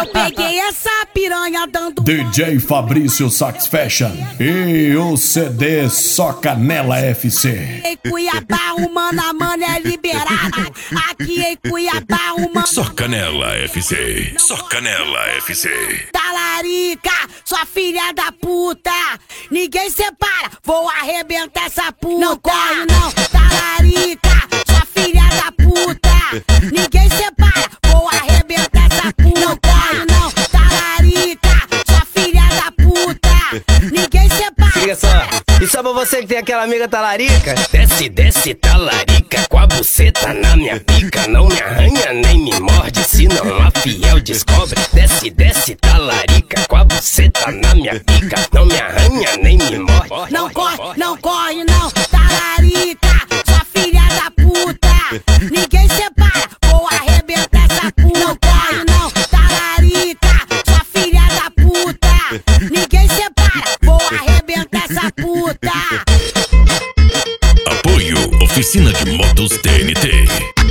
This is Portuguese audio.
Eu peguei essa piranha dando DJ Fabrício Sax Fashion e o CD Só Canela FC. Em Cuiabá o mano a mano é liberado. Aqui em Cuiabá o mano Só Canela FC. Só Canela FC. Talarica, sua filha da puta. Ninguém separa, vou arrebentar essa puta. Não corre não, talarica, sua filha da puta. Ninguém separa, vou arrebentar essa puta. Não corre não, talarica, sua filha da puta. Ninguém separa. Liga só, e só pra você que tem aquela amiga talarica. Desce, desce, talarica, com a buceta na minha pica. Não me arranha nem me morde, senão a fiel descobre. Desce, desce, talarica, com a buceta na minha pica. Não me arranha nem me morde. Não corre não, talarica, sua filha da puta. Ninguém separa, vou arrebentar essa puta. Não corre não, talarica, sua filha da puta. Ninguém separa, vou arrebentar essa puta. Apoio Oficina de Motos TNT.